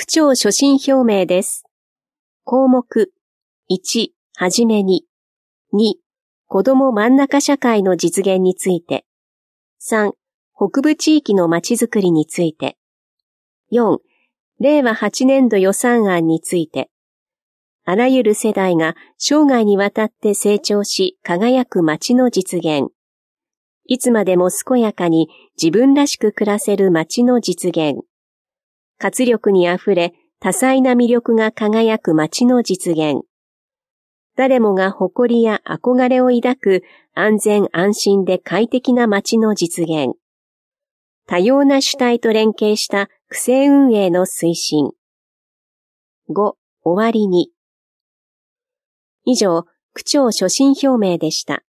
区長所信表明です。項目1、はじめに。2、子ども真ん中社会の実現について。3、北部地域のまちづくりについて。4、令和8年度予算案について。あらゆる世代が生涯にわたって成長し輝く街の実現。いつまでも健やかに自分らしく暮らせる街の実現。活力にあふれ多彩な魅力が輝く街の実現。誰もが誇りや憧れを抱く安全安心で快適な街の実現。多様な主体と連携した区政運営の推進。5、終わりに。以上、区長所信表明でした。